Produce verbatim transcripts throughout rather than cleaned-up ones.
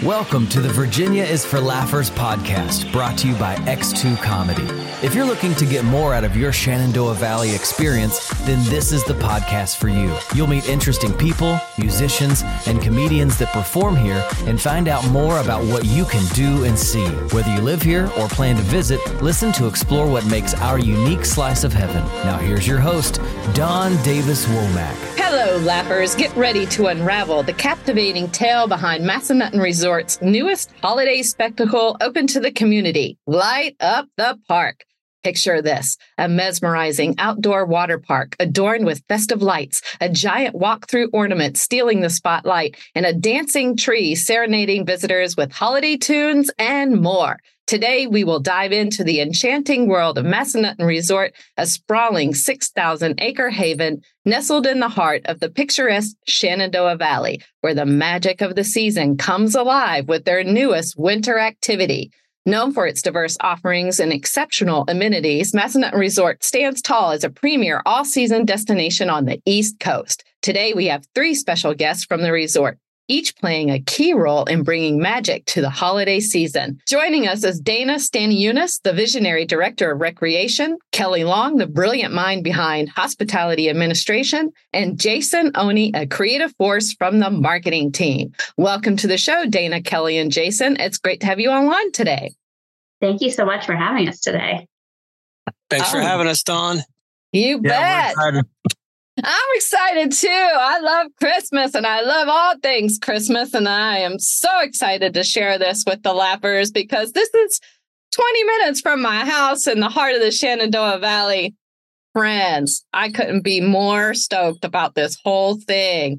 Welcome to the Virginia is for Laughers podcast, brought to you by X two Comedy. If you're looking to get more out of your Shenandoah Valley experience, then this is the podcast for you. You'll meet interesting people, musicians, and comedians that perform here and find out more about what you can do and see. Whether you live here or plan to visit, listen to explore what makes our unique slice of heaven. Now here's your host, Don Davis Womack. Hello, Lappers. Get ready to unravel the captivating tale behind Massanutten Resort's newest holiday spectacle open to the community, Light Up the Park. Picture this, a mesmerizing outdoor water park adorned with festive lights, a giant walk-through ornament stealing the spotlight, and a dancing tree serenading visitors with holiday tunes and more. Today, we will dive into the enchanting world of Massanutten Resort, a sprawling six thousand acre haven nestled in the heart of the picturesque Shenandoah Valley, where the magic of the season comes alive with their newest winter activity. Known for its diverse offerings and exceptional amenities, Massanutten Resort stands tall as a premier all-season destination on the East Coast. Today, we have three special guests from the resort, each playing a key role in bringing magic to the holiday season. Joining us is Dana Staniunas, the Visionary Director of Recreation, Kelly Long, the brilliant mind behind Hospitality Administration, and Jason Oni, a creative force from the marketing team. Welcome to the show, Dana, Kelly, and Jason. It's great to have you online today. Thank you so much for having us today. Thanks oh. for having us, Dawn. You yeah, bet. I'm excited too. I love Christmas and I love all things Christmas. And I am so excited to share this with the Lappers because this is twenty minutes from my house in the heart of the Shenandoah Valley. Friends, I couldn't be more stoked about this whole thing.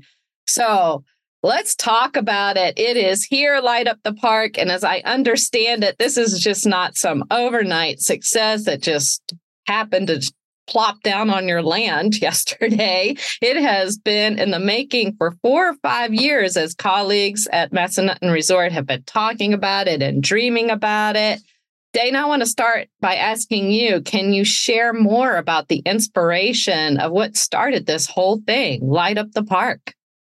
So let's talk about it. It is here, Light Up the Park. And as I understand it, this is just not some overnight success that just happened to plop down on your land yesterday. It has been in the making for four or five years as colleagues at Massanutten Resort have been talking about it and dreaming about it. Dana, I want to start by asking you, can you share more about the inspiration of what started this whole thing, Light Up the Park?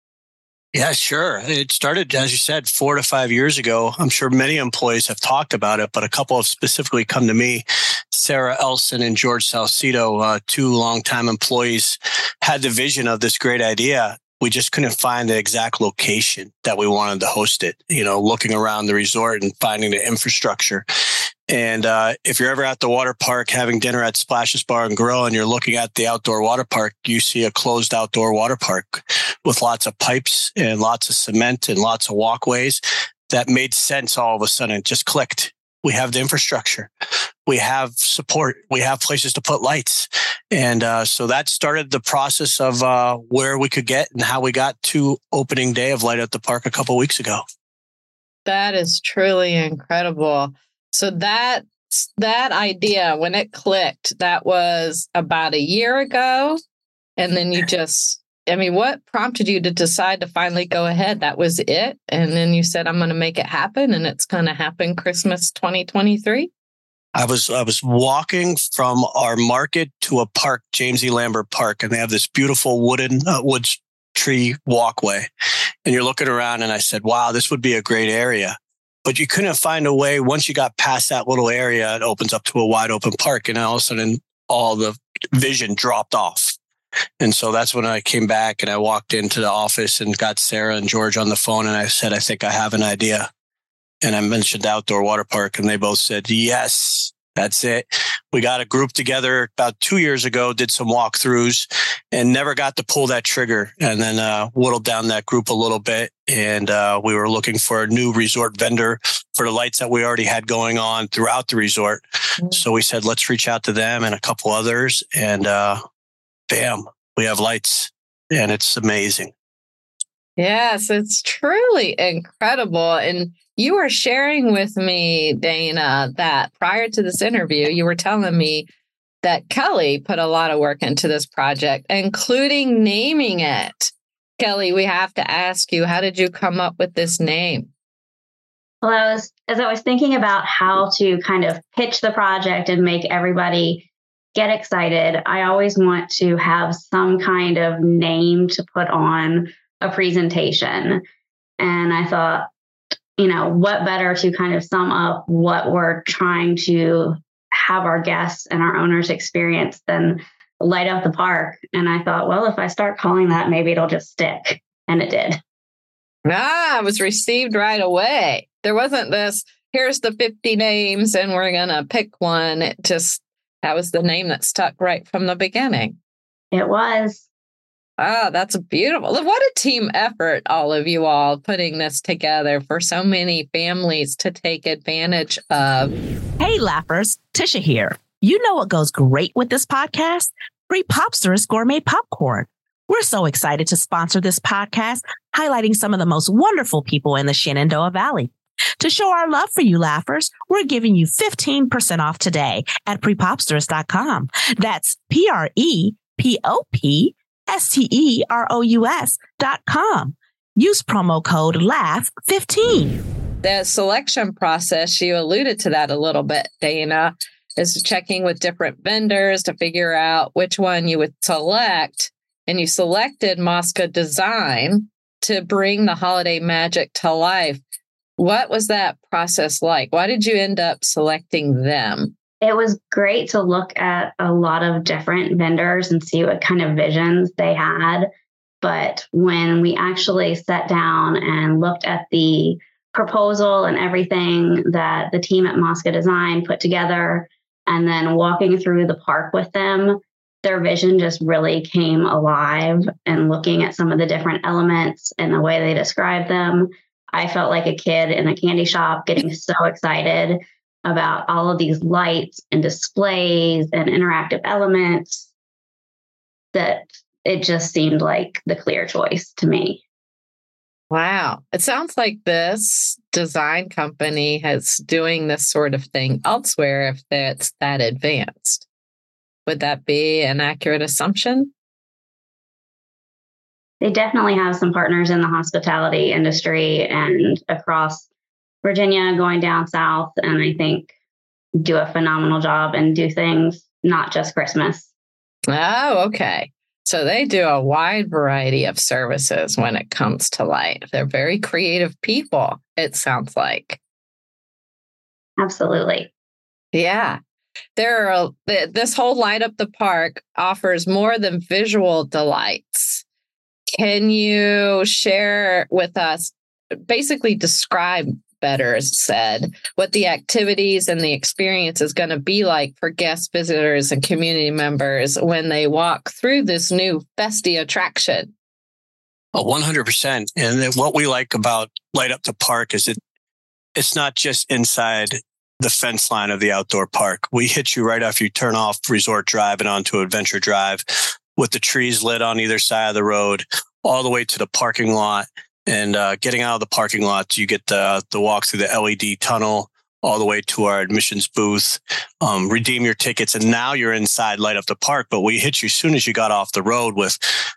Yeah, sure. It started, as you said, four to five years ago. I'm sure many employees have talked about it, but a couple have specifically come to me. Sarah Elson and George Salcido, uh, two longtime employees, had the vision of this great idea. We just couldn't find the exact location that we wanted to host it, you know, looking around the resort and finding the infrastructure. And uh, if you're ever at the water park having dinner at Splashes Bar and Grill and you're looking at the outdoor water park, you see a closed outdoor water park with lots of pipes and lots of cement and lots of walkways. That made sense all of a sudden. It just clicked. We have the infrastructure. We have support. We have places to put lights. And uh, so that started the process of uh, where we could get and how we got to opening day of Light Up the Park a couple of weeks ago. That is truly incredible. So that that idea, when it clicked, that was about a year ago. And then you just, I mean, what prompted you to decide to finally go ahead? That was it. And then you said, I'm going to make it happen. And it's going to happen Christmas twenty twenty-three. I was I was walking from our market to a park, James E. Lambert Park, and they have this beautiful wooden uh, wood tree walkway. And you're looking around and I said, wow, this would be a great area. But you couldn't find a way. Once you got past that little area, it opens up to a wide open park. And all of a sudden, all the vision dropped off. And so that's when I came back and I walked into the office and got Sarah and George on the phone. And I said, I think I have an idea. And I mentioned outdoor water park. And they both said, yes, that's it. We got a group together about two years ago, did some walkthroughs and never got to pull that trigger. And then uh, whittled down that group a little bit. And uh, we were looking for a new resort vendor for the lights that we already had going on throughout the resort. Mm-hmm. So we said, let's reach out to them and a couple others. And uh, bam, we have lights. And it's amazing. Yes, it's truly incredible. And you were sharing with me, Dana, that prior to this interview, you were telling me that Kelly put a lot of work into this project, including naming it. Kelly, we have to ask you, how did you come up with this name? Well, I was, as I was thinking about how to kind of pitch the project and make everybody get excited, I always want to have some kind of name to put on a presentation. And I thought, you know, what better to kind of sum up what we're trying to have our guests and our owners experience than light up the park. And I thought, well, if I start calling that, maybe it'll just stick. And it did. Ah, it was received right away. There wasn't this, here's the fifty names and we're going to pick one. It just, that was the name that stuck right from the beginning. It was. Oh, that's beautiful. What a team effort, all of you all putting this together for so many families to take advantage of. Hey, Laughers, Tisha here. You know what goes great with this podcast? Free Popsters Gourmet Popcorn. We're so excited to sponsor this podcast, highlighting some of the most wonderful people in the Shenandoah Valley. To show our love for you, Laughers, we're giving you fifteen percent off today at pre popsters dot com. That's P R E P O P S T E R O U S dot com. Use promo code laugh fifteen. The selection process, you alluded to that a little bit, Dana, is checking with different vendors to figure out which one you would select. And you selected Mosca Design to bring the holiday magic to life. What was that process like? Why did you end up selecting them? It was great to look at a lot of different vendors and see what kind of visions they had. But when we actually sat down and looked at the proposal and everything that the team at Mosca Design put together, and then walking through the park with them, their vision just really came alive. And looking at some of the different elements and the way they described them, I felt like a kid in a candy shop getting so excited about all of these lights and displays and interactive elements that it just seemed like the clear choice to me. Wow. It sounds like this design company has doing this sort of thing elsewhere if it's that advanced. Would that be an accurate assumption? They definitely have some partners in the hospitality industry and across Virginia, going down south, and I think do a phenomenal job and do things not just Christmas. Oh, okay. So they do a wide variety of services when it comes to light. They're very creative people, it sounds like. Absolutely. Yeah. There are, this whole Light Up the Park offers more than visual delights. Can you share with us, basically describe better said, what the activities and the experience is going to be like for guest visitors and community members when they walk through this new festy attraction? Oh, one hundred percent. And what we like about Light Up the Park is it it's not just inside the fence line of the outdoor park. We hit you right after you turn off Resort Drive and onto Adventure Drive with the trees lit on either side of the road, all the way to the parking lot. And uh, getting out of the parking lot, you get the, the walk through the L E D tunnel all the way to our admissions booth, um, redeem your tickets. And now you're inside Light Up the Park. But we hit you as soon as you got off the road with,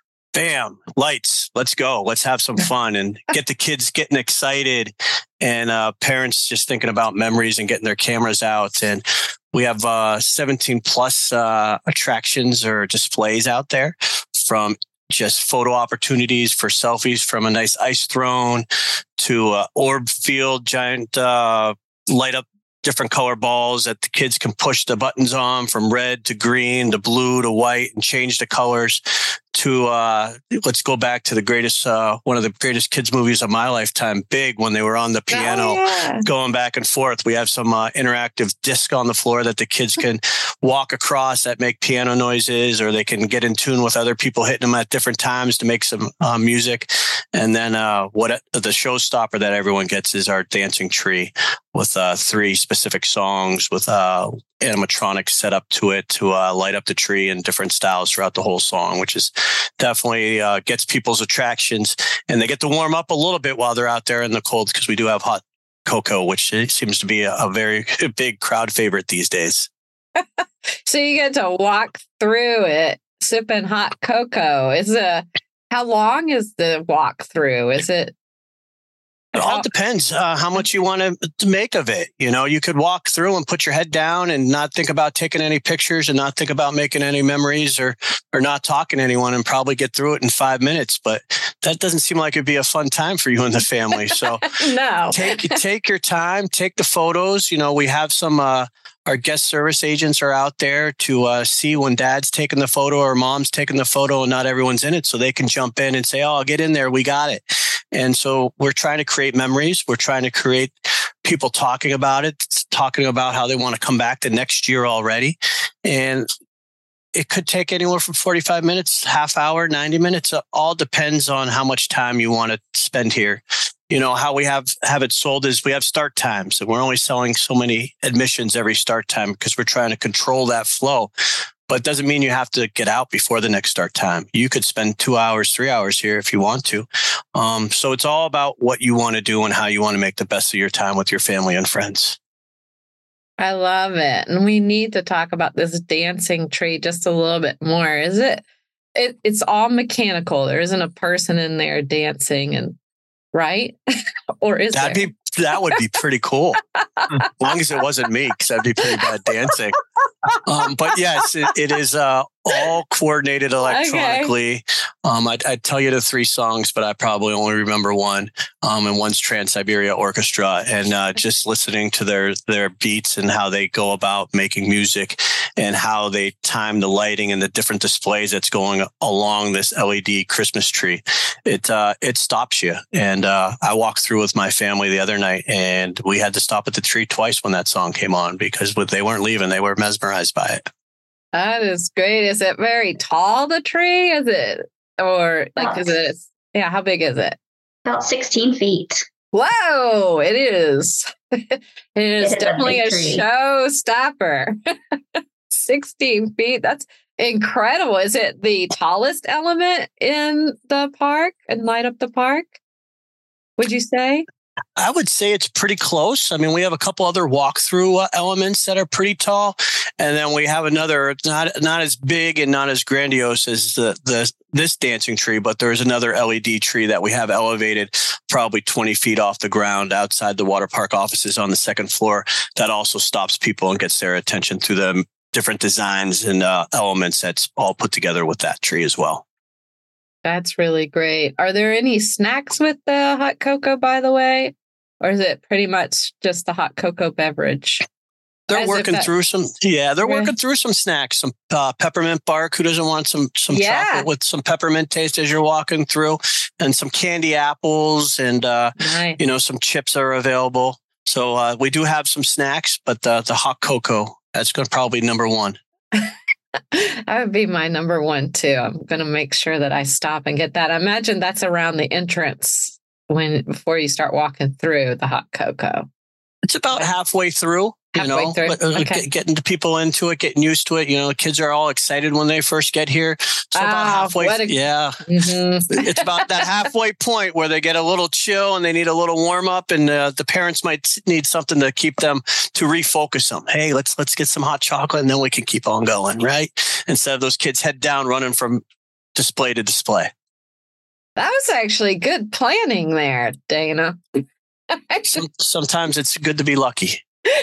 bam, lights, let's go. Let's have some fun and get the kids getting excited and uh, parents just thinking about memories and getting their cameras out. And we have uh, seventeen plus uh, attractions or displays out there, from just photo opportunities for selfies from a nice ice throne to uh, orb field, giant uh, light up different color balls that the kids can push the buttons on, from red to green to blue to white, and change the colors to, uh, let's go back to the greatest, uh, one of the greatest kids movies of my lifetime, Big, when they were on the piano, oh, yeah. going back and forth. We have some uh, interactive disc on the floor that the kids can walk across that make piano noises, or they can get in tune with other people hitting them at different times to make some uh, music. And then uh, what the showstopper that everyone gets is our dancing tree with uh, three specific songs with uh, animatronics set up to it to uh, light up the tree in different styles throughout the whole song, which is definitely uh, gets people's attractions. And they get to warm up a little bit while they're out there in the cold, because we do have hot cocoa, which seems to be a, a very big crowd favorite these days. So you get to walk through it sipping hot cocoa. Is a how long is the walk through? Is it It all depends uh, how much you want to, to make of it. You know, you could walk through and put your head down and not think about taking any pictures and not think about making any memories or or not talking to anyone and probably get through it in five minutes. But that doesn't seem like it'd be a fun time for you and the family. So no, take take your time, take the photos. You know, we have some. Uh, Our guest service agents are out there to uh, see when dad's taking the photo or mom's taking the photo and not everyone's in it. So they can jump in and say, oh, I'll get in there. We got it. And so we're trying to create memories. We're trying to create people talking about it, talking about how they want to come back the next year already. And it could take anywhere from forty-five minutes, half hour, ninety minutes. It all depends on how much time you want to spend here. You know, how we have, have it sold is we have start times and we're only selling so many admissions every start time because we're trying to control that flow. But it doesn't mean you have to get out before the next start time. You could spend two hours, three hours here if you want to. Um, so it's all about what you want to do and how you want to make the best of your time with your family and friends. I love it. And we need to talk about this dancing tree just a little bit more. Is it, it it's all mechanical. There isn't a person in there dancing and right? Or is That'd there? be that would be pretty cool. As long as it wasn't me, because that'd be pretty bad dancing. Um, but yes, it, it is uh, all coordinated electronically. Okay. Um, I'd, I'd tell you the three songs, but I probably only remember one. Um, and one's Trans-Siberia Orchestra, and uh, just listening to their their beats and how they go about making music and how they time the lighting and the different displays that's going along this L E D Christmas tree. It uh, it stops you. And uh, I walked through with my family the other night, and we had to stop at the tree twice when that song came on because they weren't leaving. They were mesmerized by it. That is great. Is it very tall, the tree? Is it, or like, is it, yeah, how big is it? About sixteen feet. Whoa, it is. It is It is definitely a a, big tree. showstopper. sixteen feet. That's incredible. Is it the tallest element in the park and light up the park? Would you say? I would say it's pretty close. I mean, we have a couple other walkthrough uh, elements that are pretty tall. And then we have another, not not as big and not as grandiose as the, the this dancing tree, but there's another L E D tree that we have elevated probably twenty feet off the ground outside the water park offices on the second floor. That also stops people and gets their attention through the different designs and uh, elements that's all put together with that tree as well. That's really great. Are there any snacks with the hot cocoa, by the way? Or is it pretty much just the hot cocoa beverage? They're As working that, through some, yeah, they're Okay. working through some snacks, some uh, peppermint bark. Who doesn't want some some Yeah. chocolate with some peppermint taste as you're walking through, and some candy apples, and uh, Nice. you know, some chips are available. So uh, we do have some snacks, but the the hot cocoa, that's going to probably be number one. That would be my number one, too. I'm going to make sure that I stop and get that. I imagine that's around the entrance when before you start walking through the hot cocoa. It's about halfway through. You Halfway know, through. but, uh, Okay. get, getting the people into it, getting used to it. You know, the kids are all excited when they first get here. So about Ah, halfway, what a- yeah. Mhm. It's about that halfway point where they get a little chill and they need a little warm up, and uh, the parents might need something to keep them to refocus them. Hey, let's let's get some hot chocolate, and then we can keep on going, right? Instead of those kids head down running from display to display. That was actually good planning there, Dana. Some, sometimes it's good to be lucky.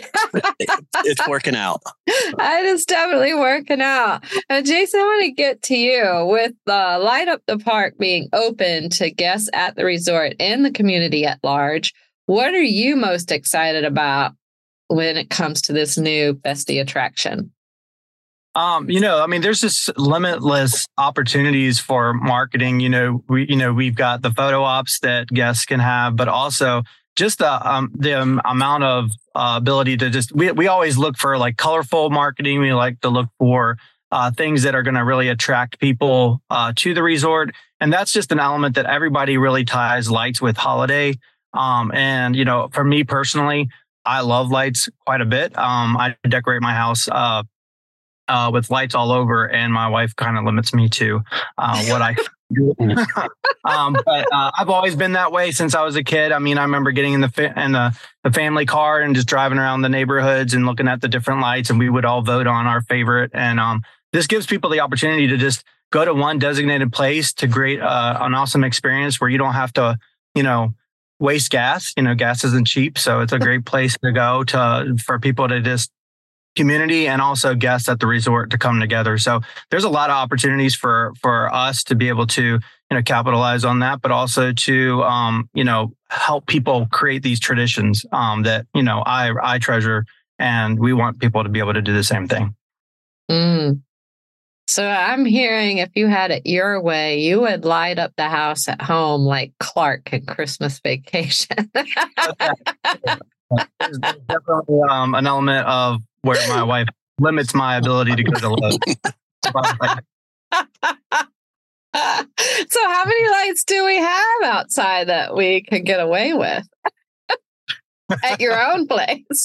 It's working out. That is definitely working out. And Jason, I want to get to you with uh, Light Up the Park being open to guests at the resort and the community at large. What are you most excited about when it comes to this new Bestie attraction? Um, you know, I mean, there's just limitless opportunities for marketing. You know, we, you know, we've got the photo ops that guests can have, but also just the um, the um, amount of uh, ability to just we we always look for like colorful marketing. We like to look for uh, things that are going to really attract people uh, to the resort, and that's just an element that everybody really ties lights with holiday. Um, and you know, for me personally, I love lights quite a bit. Um, I decorate my house Uh, Uh, with lights all over, and my wife kind of limits me to uh, what I do. um, but uh, I've always been that way since I was a kid. I mean, I remember getting in the fa- in the, the family car and just driving around the neighborhoods and looking at the different lights, and we would all vote on our favorite. And um, this gives people the opportunity to just go to one designated place to create uh, an awesome experience where you don't have to, you know, waste gas. You know, gas isn't cheap, so it's a great place to go to for people to just community and also guests at the resort to come together. So there's a lot of opportunities for for us to be able to, you know, capitalize on that, but also to, um, you know, help people create these traditions um, that, you know, I I treasure, and we want people to be able to do the same thing. Mm. So I'm hearing if you had it your way, you would light up the house at home like Clark in Christmas Vacation. There's definitely um, an element of where my wife limits my ability to go to Lowe's. So how many lights do we have outside that we could get away with at your own place?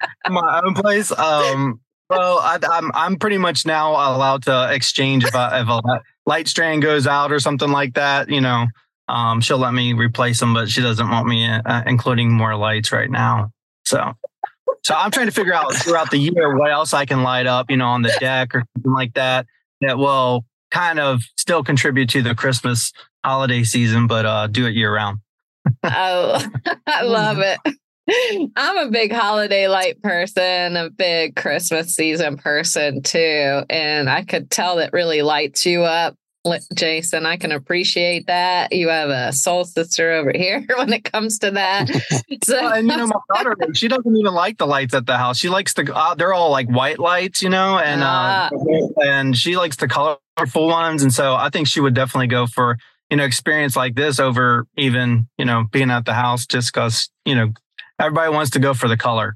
My own place? Um, well, I, I'm I'm pretty much now allowed to exchange if a, if a light strand goes out or something like that. You know, um, she'll let me replace them, but she doesn't want me uh, including more lights right now. So, so I'm trying to figure out throughout the year what else I can light up, you know, on the deck or something like that, that will kind of still contribute to the Christmas holiday season, but uh, do it year round. Oh, I love it. I'm a big holiday light person, a big Christmas season person too. And I could tell that really lights you up, Jason. I can appreciate that. You have a soul sister over here when it comes to that. So, well, and you know, my daughter, she doesn't even like the lights at the house. She likes the, uh, they're all like white lights, you know, and, uh, and she likes the colorful ones. And so I think she would definitely go for, you know, experience like this over even, you know, being at the house just because, you know, everybody wants to go for the color.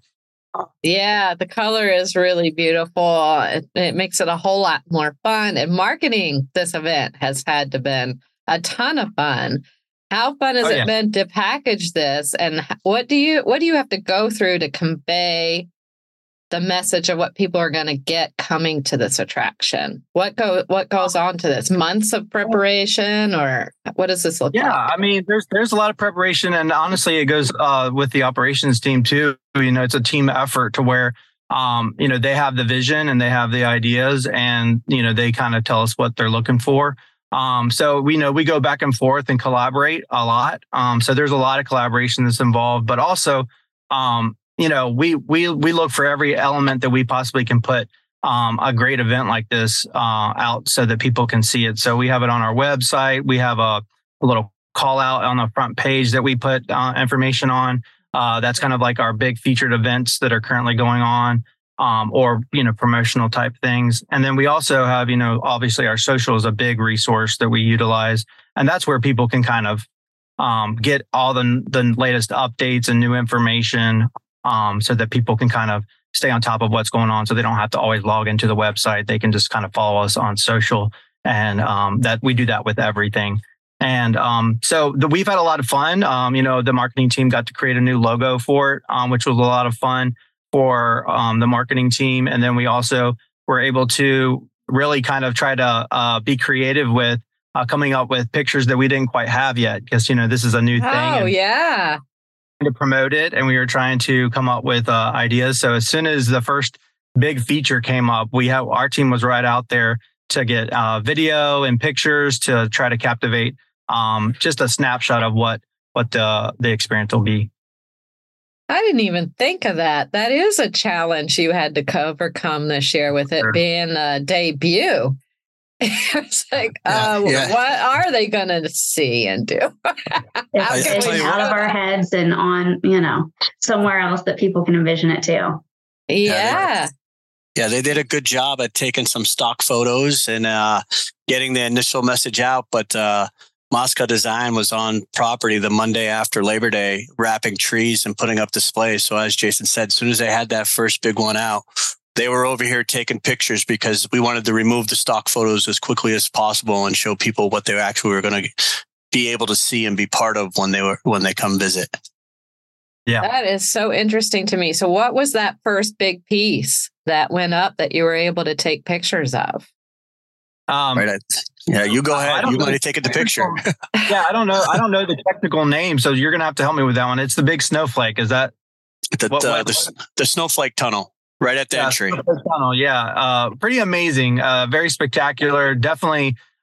Yeah, the color is really beautiful. It, it makes it a whole lot more fun. And marketing this event has had to been a ton of fun. How fun has oh, yeah. it been to package this? And what do you what do you have to go through to convey the message of what people are going to get coming to this attraction? What go what goes on to this? Months of preparation, or what does this look yeah, like? Yeah, I mean, there's there's a lot of preparation, and honestly, it goes uh, with the operations team too. You know, it's a team effort to where um, you know, they have the vision and they have the ideas, and you know, they kind of tell us what they're looking for. Um, so we know we go back and forth and collaborate a lot. Um, so there's a lot of collaboration that's involved, but also um, you know, we we we look for every element that we possibly can put um, a great event like this uh, out so that people can see it. So we have it on our website. We have a, a little call out on the front page that we put uh, information on. Uh, that's kind of like our big featured events that are currently going on, um, or, you know, promotional type things. And then we also have, you know, obviously our social is a big resource that we utilize. And that's where people can kind of um, get all the, the latest updates and new information. Um, so that people can kind of stay on top of what's going on, so they don't have to always log into the website. They can just kind of follow us on social, and um, that we do that with everything. And um, so the, we've had a lot of fun. Um, you know, the marketing team got to create a new logo for it, um, which was a lot of fun for um, the marketing team. And then we also were able to really kind of try to uh, be creative with uh, coming up with pictures that we didn't quite have yet, because, you know, this is a new thing. Oh, yeah. To promote it, and we were trying to come up with uh, ideas. So as soon as the first big feature came up, we have our team was right out there to get uh, video and pictures to try to captivate um, just a snapshot of what what the the experience will be. I didn't even think of that. That is a challenge you had to overcome this year with it sure. being a debut. It's like, yeah, uh, yeah. what are they going to see and do? It's getting out of our heads and on, you know, somewhere else that people can envision it too. Yeah. Yeah, they did a good job at taking some stock photos and uh, getting the initial message out. But uh, Mosca Design was on property the Monday after Labor Day, wrapping trees and putting up displays. So as Jason said, as soon as they had that first big one out, they were over here taking pictures because we wanted to remove the stock photos as quickly as possible and show people what they actually were going to be able to see and be part of when they were when they come visit. Yeah, that is so interesting to me. So what was that first big piece that went up that you were able to take pictures of? Um, right. Yeah, you go ahead. You might have taken the picture. Yeah, I don't know. I don't know the technical name, so you're going to have to help me with that one. It's the big snowflake. Is that the what, uh, the, the snowflake tunnel? Right at the yeah, entry. Tunnel, yeah. Uh, pretty amazing. Uh, very spectacular. Definitely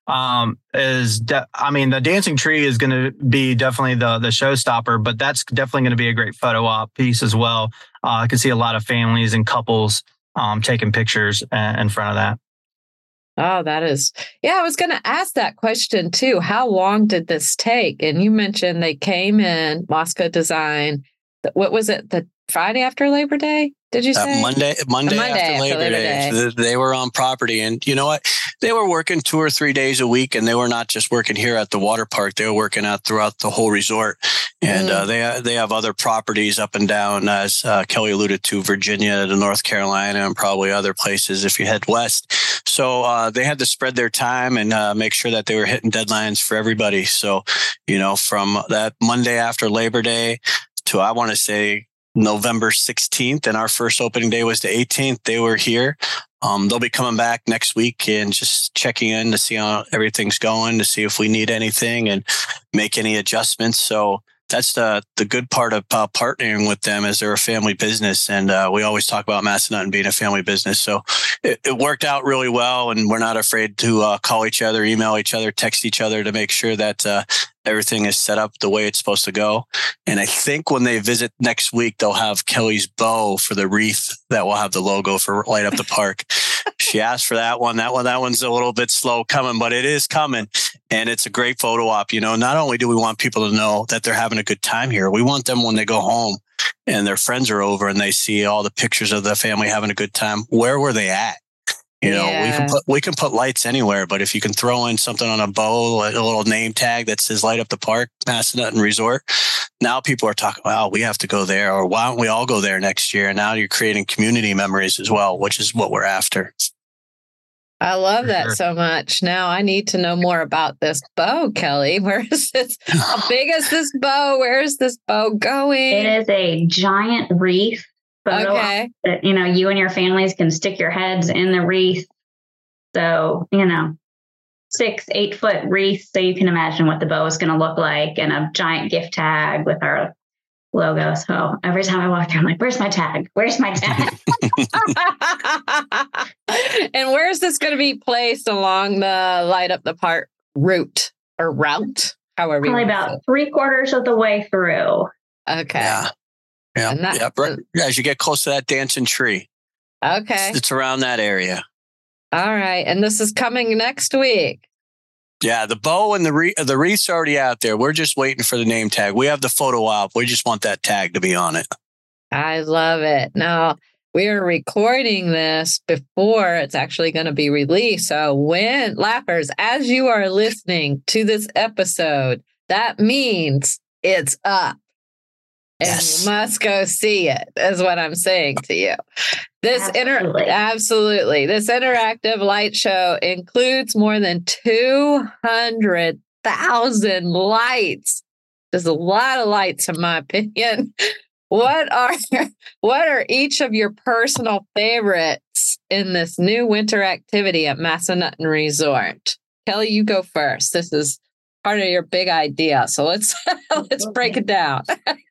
um, is, de- I mean, the dancing tree is going to be definitely the, the showstopper, but that's definitely going to be a great photo op piece as well. Uh, I can see a lot of families and couples um, taking pictures in front of that. Oh, that is, yeah, I was going to ask that question too. How long did this take? And you mentioned they came in, Moscow Design. What was it? The Friday after Labor Day? Did you say? Uh, Monday, Monday, Monday after, after Labor, Labor Day. Day. They were on property. And you know what? They were working two or three days a week, and they were not just working here at the water park. They were working out throughout the whole resort. And mm. uh, they they have other properties up and down, as uh, Kelly alluded to, Virginia to North Carolina and probably other places if you head west. So uh, they had to spread their time and uh, make sure that they were hitting deadlines for everybody. So, you know, from that Monday after Labor Day to, I want to say, November sixteenth, and our first opening day was the eighteenth. They were here. Um, they'll be coming back next week and just checking in to see how everything's going, to see if we need anything and make any adjustments. So that's the the good part of uh, partnering with them, is they're a family business. And uh, we always talk about Massanutten being a family business. So it, it worked out really well, and we're not afraid to uh, call each other, email each other, text each other to make sure that uh, everything is set up the way it's supposed to go. And I think when they visit next week, they'll have Kelly's bow for the wreath that will have the logo for Light Up the Park. She asked for that one. That one, that one's a little bit slow coming, but it is coming. And it's a great photo op. You know, not only do we want people to know that they're having a good time here, we want them when they go home and their friends are over and they see all the pictures of the family having a good time. Where were they at? You know, yeah. we can put we can put lights anywhere, but if you can throw in something on a bow, like a little name tag that says Light Up the Park, Massanutten Resort, now people are talking, wow, we have to go there, or why don't we all go there next year? And now you're creating community memories as well, which is what we're after. I love that sure. so much. Now I need to know more about this bow, Kelly. Where is this? How big is this bow? Where is this bow going? It is a giant wreath. Photo okay. That, you know, you and your families can stick your heads in the wreath. So, you know, six, eight foot wreath. So you can imagine what the bow is going to look like, and a giant gift tag with our logo. So every time I walk through, I'm like, where's my tag? Where's my tag? And where is this going to be placed along the Light Up the Park route or route? However, probably about three quarters of the way through. Okay. Yeah. Yeah. That, yeah. Right, as you get close to that dancing tree. Okay. It's, it's around that area. All right. And this is coming next week. Yeah, the bow and the re- the wreath's already out there. We're just waiting for the name tag. We have the photo op. We just want that tag to be on it. I love it. Now, we are recording this before it's actually going to be released. So when, laughers, as you are listening to this episode, that means it's up. And yes. You must go see it, is what I'm saying to you. This absolutely. Inter- absolutely. This interactive light show includes more than two hundred thousand lights. There's a lot of lights, in my opinion. What are what are each of your personal favorites in this new winter activity at Massanutten Resort? Kelly, you go first. This is part of your big idea. So let's let's break it down.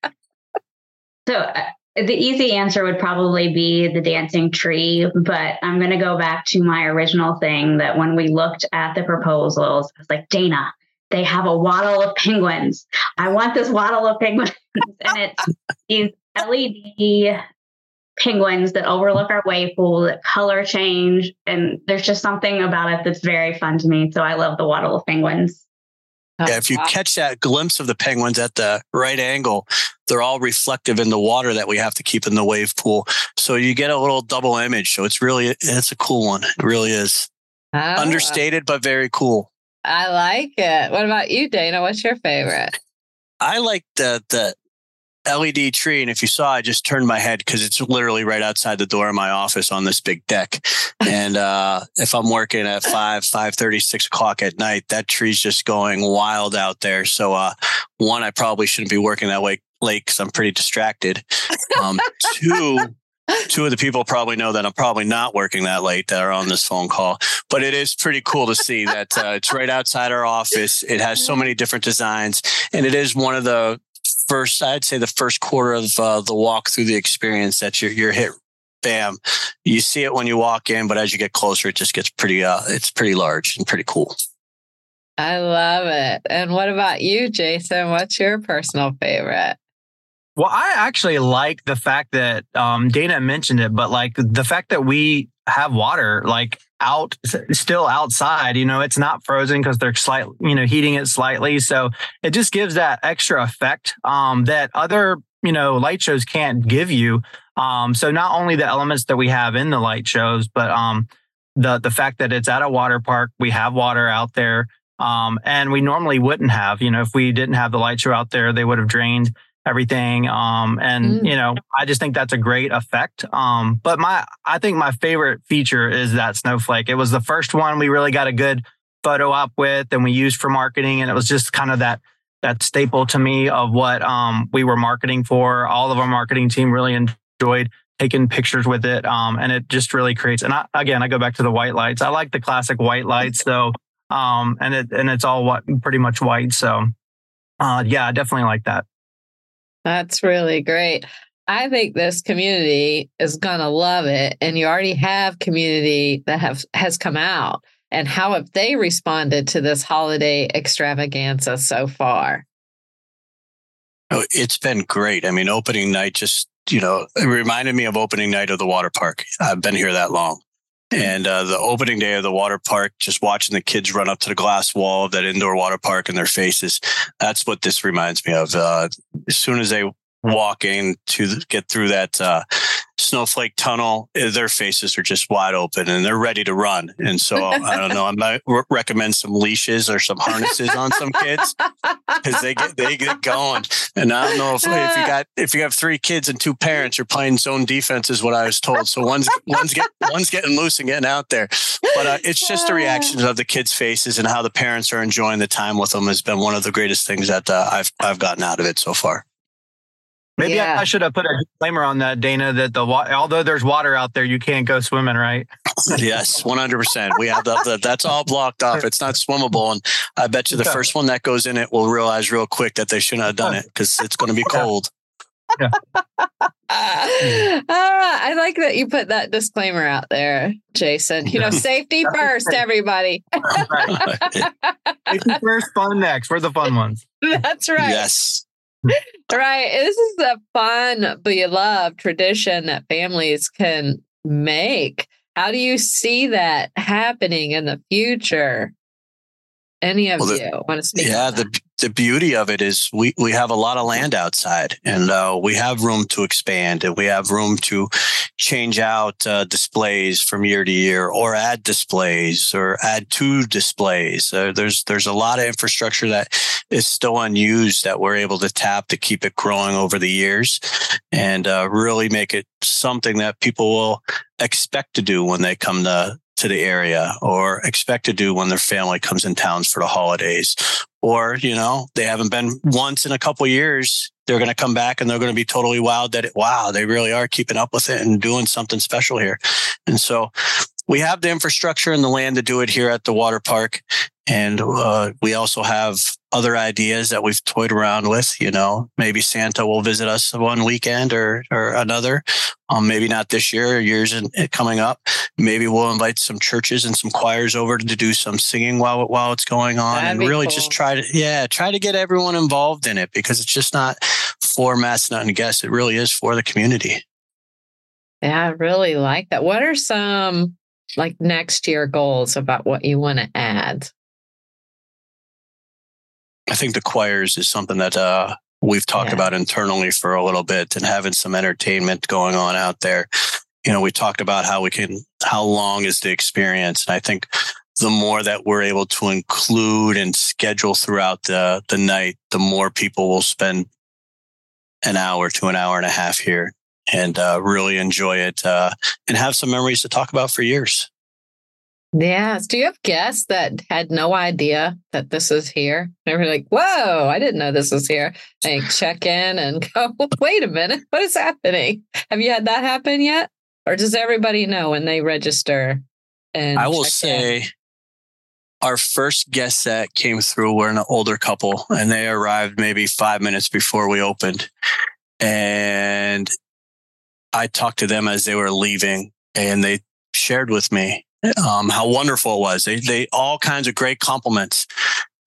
So uh, the easy answer would probably be the dancing tree, but I'm going to go back to my original thing that when we looked at the proposals, I was like, Dana, they have a waddle of penguins. I want this waddle of penguins. And it's these L E D penguins that overlook our wave pool, that color change. And there's just something about it that's very fun to me. So I love the waddle of penguins. Yeah, if you catch that glimpse of the penguins at the right angle, they're all reflective in the water that we have to keep in the wave pool. So you get a little double image. So it's really, it's a cool one. It really is. Oh. Understated, but very cool. I like it. What about you, Dana? What's your favorite? I like the the L E D tree. And if you saw, I just turned my head because it's literally right outside the door of my office on this big deck. And uh, if I'm working at five, five thirty, six o'clock at night, that tree's just going wild out there. So uh, one, I probably shouldn't be working that way late because I'm pretty distracted. Um, two, two of the people probably know that I'm probably not working that late that are on this phone call. But it is pretty cool to see that uh, it's right outside our office. It has so many different designs. And it is one of the first, I'd say the first quarter of uh, the walk through the experience that you're, you're hit. Bam. You see it when you walk in, but as you get closer, it just gets pretty, uh, it's pretty large and pretty cool. I love it. And what about you, Jason? What's your personal favorite? Well, I actually like the fact that um, Dana mentioned it, but like the fact that we have water like out, still outside, you know, it's not frozen because they're slightly, you know, heating it slightly. So it just gives that extra effect um, that other, you know, light shows can't give you. Um, so not only the elements that we have in the light shows, but um, the the fact that it's at a water park, we have water out there, um, and we normally wouldn't have. You know, if we didn't have the light show out there, they would have drained everything. Um, and, mm. you know, I just think that's a great effect. Um, but my, I think my favorite feature is that snowflake. It was the first one we really got a good photo op with and we used for marketing. And it was just kind of that, that staple to me of what, um, we were marketing for. All of our marketing team really enjoyed taking pictures with it. Um, and it just really creates, and I, again, I go back to the white lights. I like the classic white lights. So, um, and it, and it's all what pretty much white. So, uh, yeah, I definitely like that. That's really great. I think this community is going to love it. And you already have community that have has come out. And how have they responded to this holiday extravaganza so far? Oh, it's been great. I mean, opening night just, you know, it reminded me of opening night of the water park. I've been here that long. And uh, the opening day of the water park, just watching the kids run up to the glass wall of that indoor water park and their faces. That's what this reminds me of. Uh, as soon as they walk in to get through that uh, snowflake tunnel, their faces are just wide open and they're ready to run. And so I don't know, I might re- recommend some leashes or some harnesses on some kids because they get they get going. And I don't know if, if you got if you have three kids and two parents, you're playing zone defense is what I was told. So one's one's get one's getting loose and getting out there. But uh, it's just the reactions of the kids' faces and how the parents are enjoying the time with them has been one of the greatest things that uh, I've I've gotten out of it so far. Maybe yeah. I, I should have put a disclaimer on that, Dana, that the wa- although there's water out there, you can't go swimming, right? Yes, one hundred percent. We have the, the, that's all blocked off. It's not swimmable. And I bet you the first one that goes in it will realize real quick that they shouldn't have done it because it's going to be cold. Yeah. uh, I like that you put that disclaimer out there, Jason. You know, safety first, everybody. Safety first, fun next. We're the fun ones. That's right. Yes. Right. This is a fun, beloved tradition that families can make. How do you see that happening in the future? Any of well, the, you want to speak? Yeah, the the beauty of it is we, we have a lot of land outside and uh, we have room to expand and we have room to change out uh, displays from year to year or add displays or add two displays. Uh, there's there's a lot of infrastructure that is still unused that we're able to tap to keep it growing over the years and uh, really make it something that people will expect to do when they come to to the area or expect to do when their family comes in towns for the holidays. Or, you know, they haven't been once in a couple of years. They're going to come back and they're going to be totally wowed that, it, wow, they really are keeping up with it and doing something special here. And so we have the infrastructure and the land to do it here at the water park. And uh, we also have other ideas that we've toyed around with. You know, maybe Santa will visit us one weekend or or another. Um, maybe not this year or years in, coming up. Maybe we'll invite some churches and some choirs over to do some singing while while it's going on, That'd and be really cool. just try to yeah try to get everyone involved in it because it's just not for Massanutten guests. It really is for the community. Yeah, I really like that. What are some like next year goals about what you want to add? I think the choirs is something that uh, we've talked yeah. about internally for a little bit and having some entertainment going on out there. You know, we talked about how we can, how long is the experience? And I think the more that we're able to include and schedule throughout the, the night, the more people will spend an hour to an hour and a half here and uh, really enjoy it uh, and have some memories to talk about for years. Yes. Do you have guests that had no idea that this is here? They were like, whoa, I didn't know this was here. They check in and go, wait a minute, what is happening? Have you had that happen yet? Or does everybody know when they register? And I will say in? Our first guest that came through were an older couple and they arrived maybe five minutes before we opened. And I talked to them as they were leaving and they shared with me Um, how wonderful it was. They, they, all kinds of great compliments.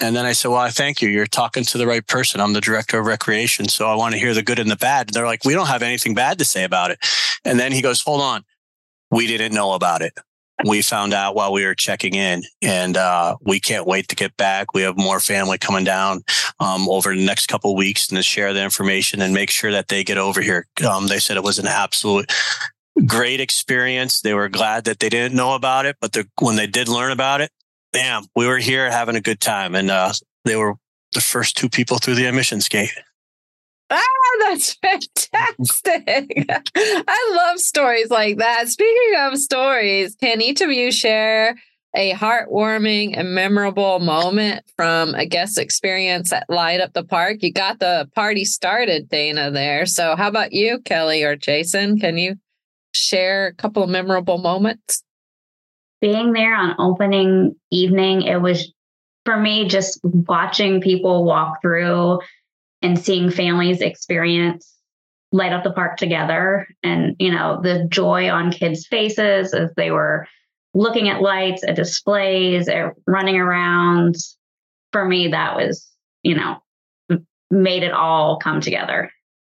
And then I said, well, I thank you. You're talking to the right person. I'm the director of recreation. So I want to hear the good and the bad. And they're like, we don't have anything bad to say about it. And then he goes, hold on. We didn't know about it. We found out while we were checking in, and uh, we can't wait to get back. We have more family coming down um, over the next couple of weeks and to share the information and make sure that they get over here. Um, they said it was an absolute great experience. They were glad that they didn't know about it, but when they did learn about it, damn, we were here having a good time. And uh, they were the first two people through the admissions gate. Ah, that's fantastic. I love stories like that. Speaking of stories, can each of you share a heartwarming and memorable moment from a guest experience at Light Up the Park? You got the party started, Dana, there. So how about you, Kelly or Jason? Can you share a couple of memorable moments? Being there on opening evening, it was, for me, just watching people walk through and seeing families experience Light Up the Park together, and, you know, the joy on kids' faces as they were looking at lights, at displays, at running around. For me, that was, you know, made it all come together.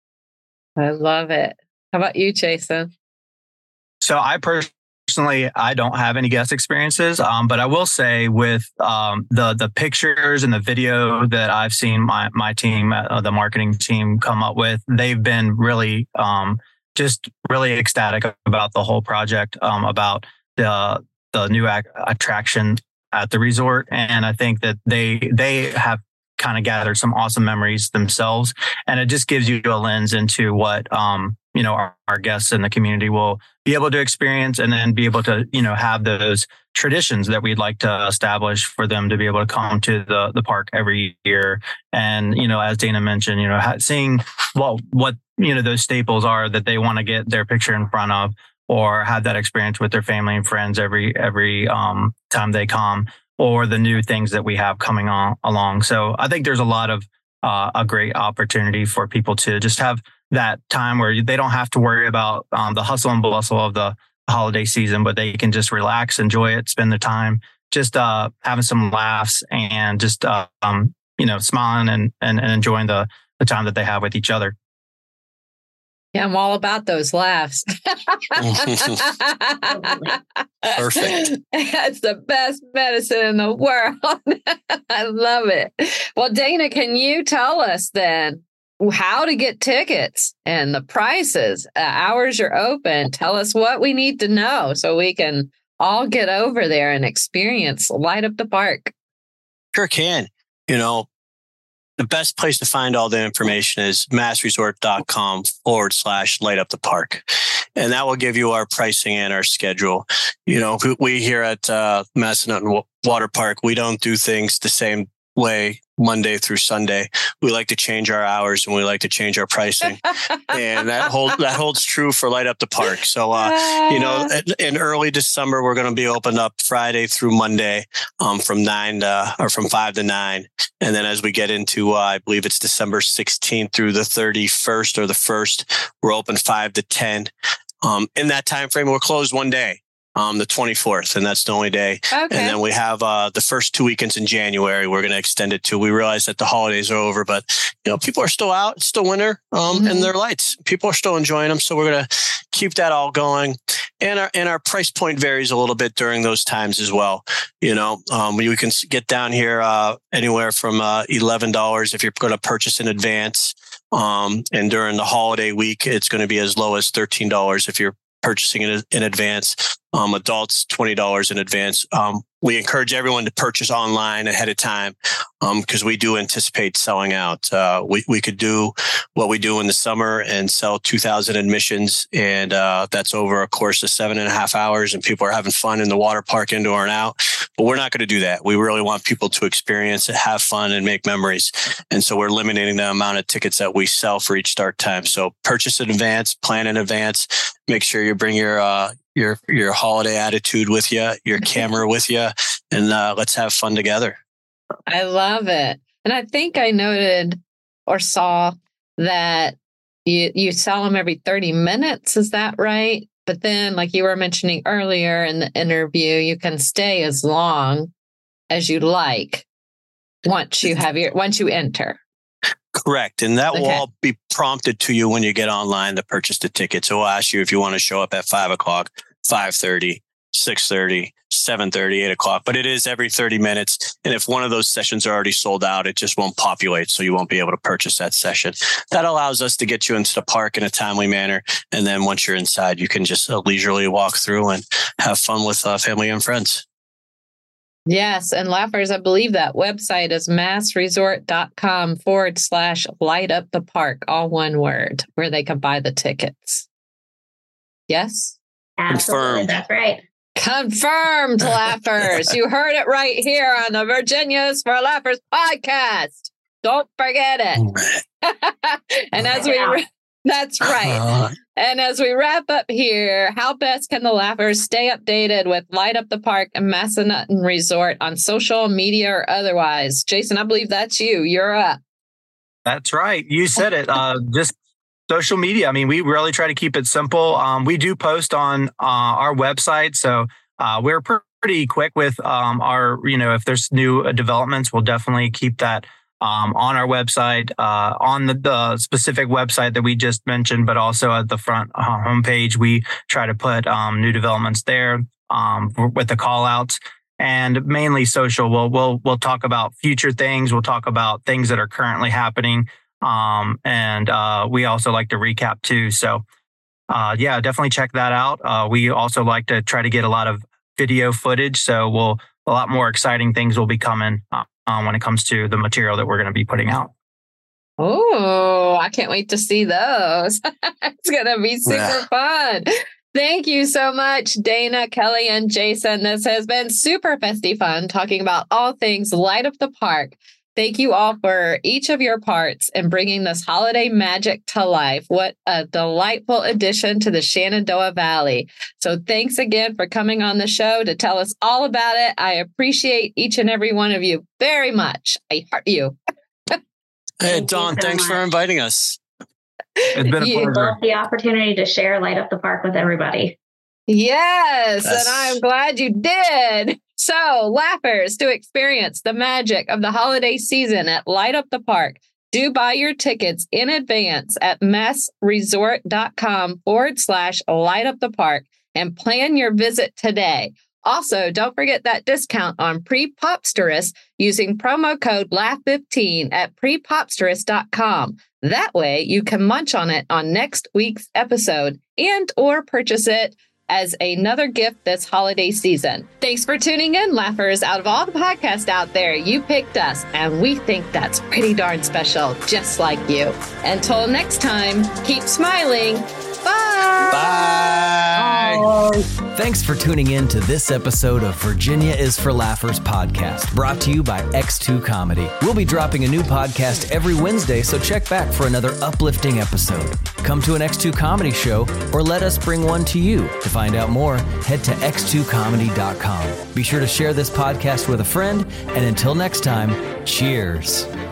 I love it. How about you, Jason? So I personally, Personally, I don't have any guest experiences, um, but I will say with um, the the pictures and the video that I've seen my my team, uh, the marketing team, come up with, they've been really um, just really ecstatic about the whole project, um, about the the new ac- attraction at the resort, and I think that they they have kind of gathered some awesome memories themselves, and it just gives you a lens into what um, you know our, our guests in the community will be able to experience, and then be able to, you know, have those traditions that we'd like to establish for them to be able to come to the, the park every year. And, you know, as Dana mentioned, you know, seeing well, what, you know, those staples are that they want to get their picture in front of, or have that experience with their family and friends every, every um, time they come, or the new things that we have coming on along. So I think there's a lot of uh, a great opportunity for people to just have that time where they don't have to worry about um, the hustle and bustle of the holiday season, but they can just relax, enjoy it, spend the time just uh, having some laughs and just, uh, um, you know, smiling and, and, and enjoying the, the time that they have with each other. Yeah, I'm all about those laughs. Perfect. That's the best medicine in the world. I love it. Well, Dana, can you tell us then how to get tickets and the prices, uh, hours you're open? Tell us what we need to know so we can all get over there and experience Light Up the Park. Sure can. You know, the best place to find all the information is massresort.com forward slash light up the park. And that will give you our pricing and our schedule. You know, we here at uh, Massanutten Water Park, we don't do things the same way Monday through Sunday. We like to change our hours and we like to change our pricing. And that holds that holds true for Light Up the Park. So, uh, you know, in early December, we're going to be open up Friday through Monday um, from nine to, or from five to nine. And then as we get into, uh, I believe it's December sixteenth through the thirty-first or the first, we're open five to ten. Um, in that time frame, we're closed one day. Um, the twenty-fourth, and that's the only day. Okay. And then we have uh, the first two weekends in January. We're going to extend it to. We realize that the holidays are over, but you know people are still out. It's still winter, um, mm-hmm. and their lights. People are still enjoying them, so we're going to keep that all going. And our and our price point varies a little bit during those times as well. You know, um, you can get down here uh, anywhere from uh, eleven dollars if you're going to purchase in advance, um, and during the holiday week, it's going to be as low as thirteen dollars if you're purchasing it in advance. Um, adults, twenty dollars in advance. Um, we encourage everyone to purchase online ahead of time because um, we do anticipate selling out. Uh, we, we could do what we do in the summer and sell two thousand admissions, and uh, that's over a course of seven and a half hours, and people are having fun in the water park, indoor and out. But we're not going to do that. We really want people to experience it, have fun, and make memories. And so we're limiting the amount of tickets that we sell for each start time. So purchase in advance, plan in advance, make sure you bring your uh, your your holiday attitude with you, your camera with you, and uh, let's have fun together. I love it. And I think I noted or saw that you you sell them every thirty minutes. Is that right? But then, like you were mentioning earlier in the interview, you can stay as long as you like. once you have your once you enter. Correct. And that Okay. will all be prompted to you when you get online to purchase the ticket. So we'll ask you if you want to show up at five o'clock, five thirty, six thirty, seven thirty, eight o'clock. But it is every thirty minutes. And if one of those sessions are already sold out, it just won't populate. So you won't be able to purchase that session. That allows us to get you into the park in a timely manner. And then once you're inside, you can just uh, leisurely walk through and have fun with uh, family and friends. Yes. And Laughers, I believe that website is massresort.com forward slash light up the park, all one word, where they can buy the tickets. Yes? Absolutely. Confirmed. That's right. Confirmed, Laughers. You heard it right here on the Virginia's for Laughers podcast. Don't forget it. And as we, ra- that's right. And as we wrap up here, how best can the Laughers stay updated with Light Up the Park and Massanutten Resort on social media or otherwise? Jason, I believe that's you. You're up. That's right. You said it. Uh, just social media. I mean, we really try to keep it simple. Um, we do post on uh, our website. So uh, we're pr- pretty quick with um, our, you know, if there's new uh, developments, we'll definitely keep that um, on our website, uh, on the, the specific website that we just mentioned, but also at the front uh, homepage, we try to put um, new developments there um, with the call outs. And mainly social. We'll we'll we'll talk about future things. We'll talk about things that are currently happening. Um, and uh, we also like to recap too. So, uh, yeah, definitely check that out. Uh, we also like to try to get a lot of video footage. So we'll a lot more exciting things will be coming uh, um, when it comes to the material that we're going to be putting out. Oh, I can't wait to see those. It's going to be super Yeah. fun. Thank you so much, Dana, Kelly, and Jason. This has been super festy fun talking about all things Light Up the Park. Thank you all for each of your parts in bringing this holiday magic to life. What a delightful addition to the Shenandoah Valley. So thanks again for coming on the show to tell us all about it. I appreciate each and every one of you very much. I heart you. Hey, Thank you Dawn, so thanks for much. inviting us. It's been a You pleasure. Love the opportunity to share Light Up the Park with everybody. Yes, Yes. and I'm glad you did. So, Laughers, to experience the magic of the holiday season at Light Up the Park, do buy your tickets in advance at massresort.com forward slash light up the park and plan your visit today. Also, don't forget that discount on Pre-Popsterous using promo code laugh fifteen at prepopsterous dot com. That way, you can munch on it on next week's episode and or purchase it as another gift this holiday season. Thanks for tuning in, Laughers. Out of all the podcasts out there, you picked us, and we think that's pretty darn special, just like you. Until next time, keep smiling. Bye. Bye. Thanks for tuning in to this episode of Virginia is for Laughers podcast, brought to you by X two Comedy. We'll be dropping a new podcast every Wednesday, so check back for another uplifting episode. Come to an X two Comedy show or let us bring one to you. To find out more, head to x two comedy dot com. Be sure to share this podcast with a friend, and until next time, cheers.